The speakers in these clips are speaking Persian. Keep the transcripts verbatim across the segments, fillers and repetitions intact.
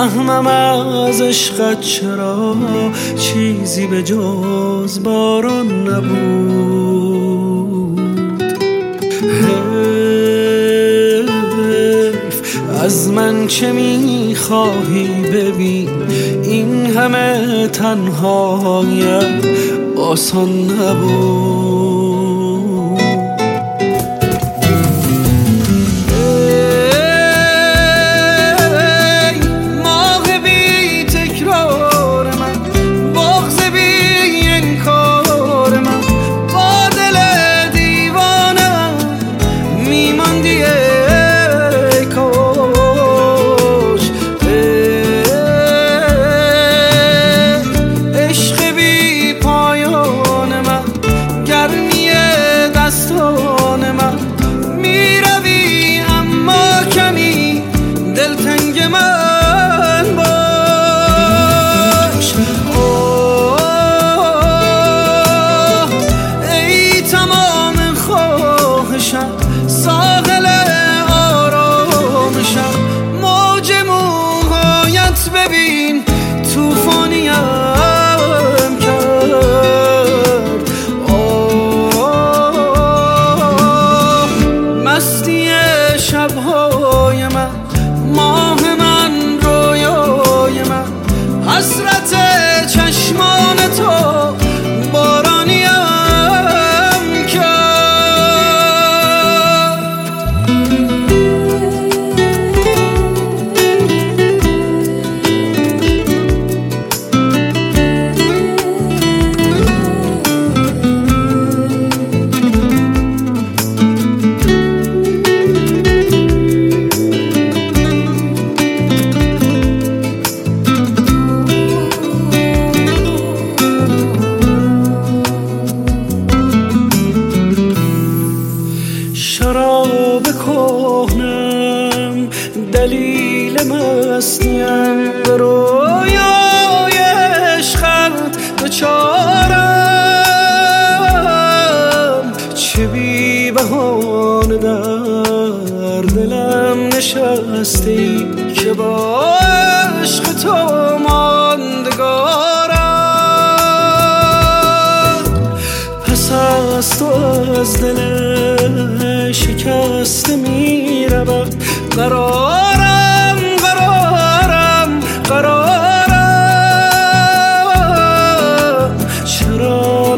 نمیفهمم از عشقت چرا چیزی به جز باران نبود. حیف از من چه میخواهی ببین، این همه تنهایم آسان نبود. ساحل آرامشم، موج موهایت ببین توفانیم کرد. آه مستی شبهای من، ماه من، رویای من، حسرت چشمان تو بارانیم کهنم، دلیل مستیم، به رویای عشقت دچارم. چه بی بهانه در دلم نشستی که با عشق تو ماندگارم. پس از تو از دل شکسته می رود قرارم، قرارم، قرارم. چرا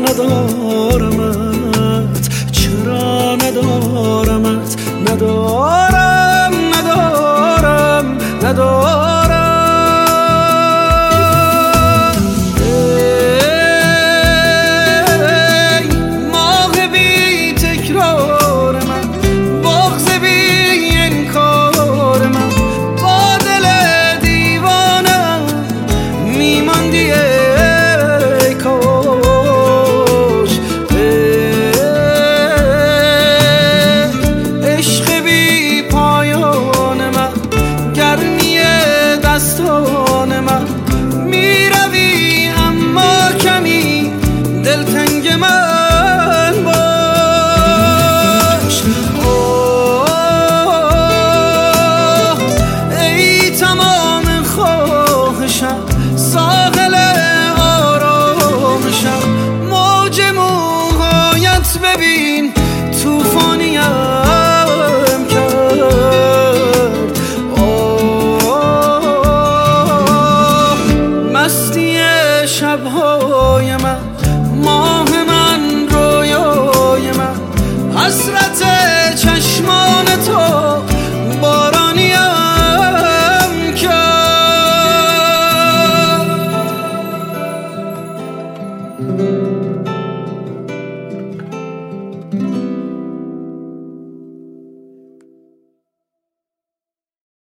ندارمت، چرا ندارمت، ندارم، ندارم، ندارم. ساحل آرامشم، موج موهایت ببین توفانیم کرد. آه مستی شبهای من،